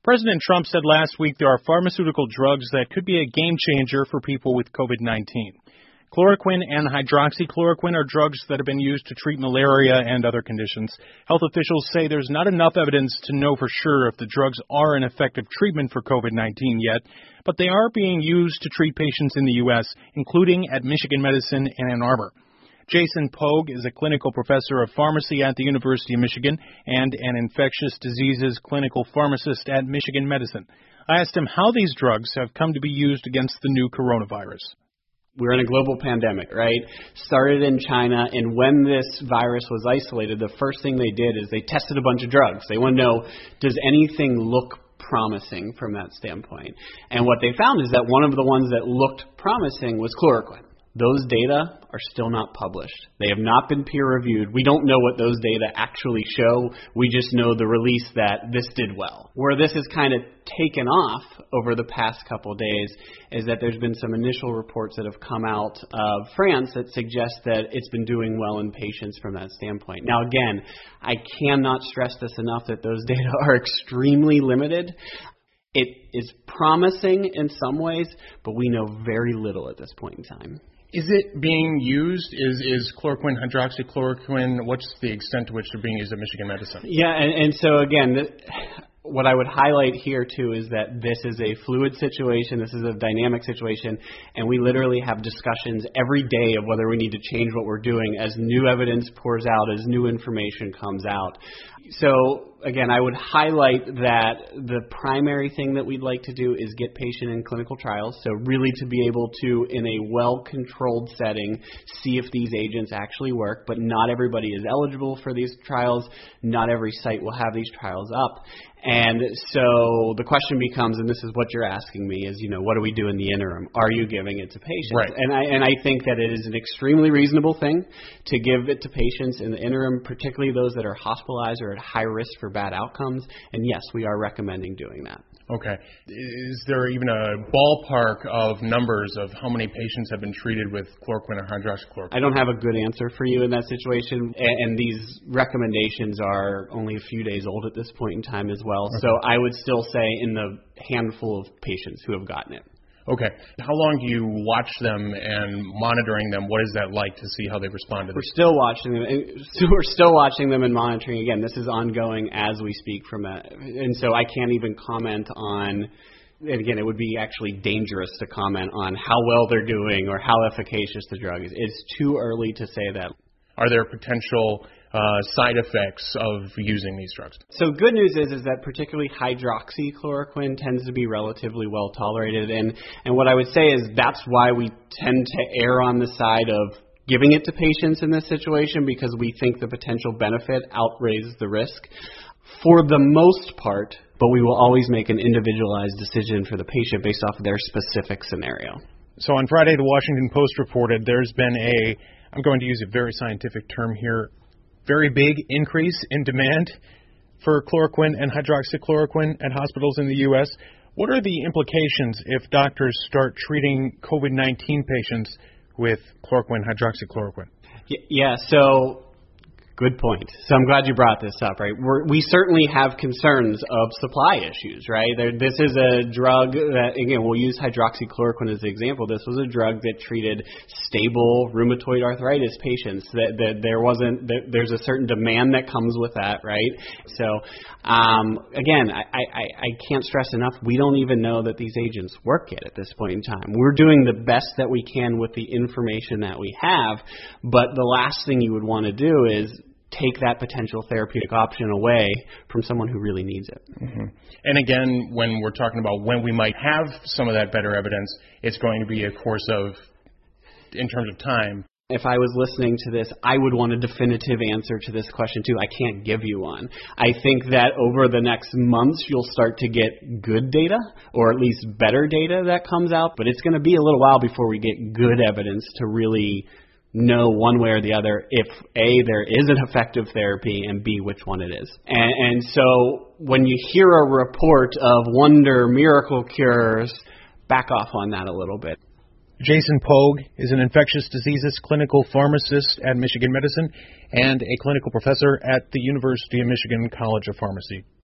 President Trump said last week there are pharmaceutical drugs that could be a game changer for people with COVID-19. Chloroquine and hydroxychloroquine are drugs that have been used to treat malaria and other conditions. Health officials say there's not enough evidence to know for sure if the drugs are an effective treatment for COVID-19 yet, but they are being used to treat patients in the U.S., including at Michigan Medicine in Ann Arbor. Jason Pogue is a clinical professor of pharmacy at the University of Michigan and an infectious diseases clinical pharmacist at Michigan Medicine. I asked him how these drugs have come to be used against the new coronavirus. We're in a global pandemic, right? Started in China, and when this virus was isolated, the first thing they did is they tested a bunch of drugs. They want to know, does anything look promising from that standpoint? And what they found is that one of the ones that looked promising was chloroquine. Those data are still not published. They have not been peer-reviewed. We don't know what those data actually show. We just know the release that this did well. Where this has kind of taken off over the past couple of days is that there's been some initial reports that have come out of France that suggest that it's been doing well in patients from that standpoint. Now, again, I cannot stress this enough that those data are extremely limited. It is promising in some ways, but we know very little at this point in time. Is it being used? Is chloroquine, hydroxychloroquine, what's the extent to which they're being used at Michigan Medicine? Yeah, and so again, what I would highlight here too is that this is a fluid situation, this is a dynamic situation, and we literally have discussions every day of whether we need to change what we're doing as new evidence pours out, as new information comes out. So again, I would highlight that the primary thing that we'd like to do is get patient in clinical trials, so really to be able to, in a well-controlled setting, see if these agents actually work, but not everybody is eligible for these trials. Not every site will have these trials up. And so the question becomes, and this is what you're asking me, is, what do we do in the interim? Are you giving it to patients? Right. And I think that it is an extremely reasonable thing to give it to patients in the interim, particularly those that are hospitalized or at high risk for bad outcomes. And yes, we are recommending doing that. Okay. Is there even a ballpark of numbers of how many patients have been treated with chloroquine or hydroxychloroquine? I don't have a good answer for you in that situation, and these recommendations are only a few days old at this point in time as well. Okay. So I would still say in the handful of patients who have gotten it. Okay. How long do you watch them and monitoring them? What is that like to see how they respond to this? We're still watching them. We're still watching them and monitoring. Again, this is ongoing as we speak and so I can't even comment on, and again, it would be actually dangerous to comment on how well they're doing or how efficacious the drug is. It's too early to say that. Are there potential side effects of using these drugs? So good news is that particularly hydroxychloroquine tends to be relatively well tolerated. And what I would say is that's why we tend to err on the side of giving it to patients in this situation, because we think the potential benefit outweighs the risk. For the most part, but we will always make an individualized decision for the patient based off of their specific scenario. So on Friday, the Washington Post reported there's been I'm going to use a very scientific term here, very big increase in demand for chloroquine and hydroxychloroquine at hospitals in the U.S. What are the implications if doctors start treating COVID-19 patients with chloroquine, hydroxychloroquine? Yeah, so good point. So I'm glad you brought this up, right? We certainly have concerns of supply issues, right? This is a drug that, again, we'll use hydroxychloroquine as an example. This was a drug that treated stable rheumatoid arthritis patients. There's a certain demand that comes with that, right? So, again, I can't stress enough, we don't even know that these agents work yet at this point in time. We're doing the best that we can with the information that we have, but the last thing you would want to do is take that potential therapeutic option away from someone who really needs it. Mm-hmm. And again, when we're talking about when we might have some of that better evidence, it's going to be a course of, in terms of time. If I was listening to this, I would want a definitive answer to this question too. I can't give you one. I think that over the next months, you'll start to get good data, or at least better data that comes out, but it's going to be a little while before we get good evidence to really know one way or the other if A, there is an effective therapy, and B, which one it is. And so when you hear a report of wonder miracle cures, back off on that a little bit. Jason Pogue is an infectious diseases clinical pharmacist at Michigan Medicine and a clinical professor at the University of Michigan College of Pharmacy.